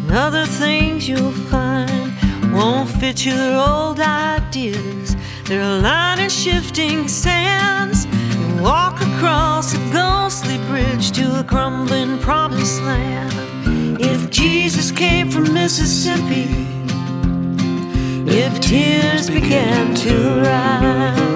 other things you'll find won't fit your old ideas. They're lining shifting sands. You walk across a ghostly bridge to a crumbling promised land. If Jesus came from Mississippi, if tears began to rise,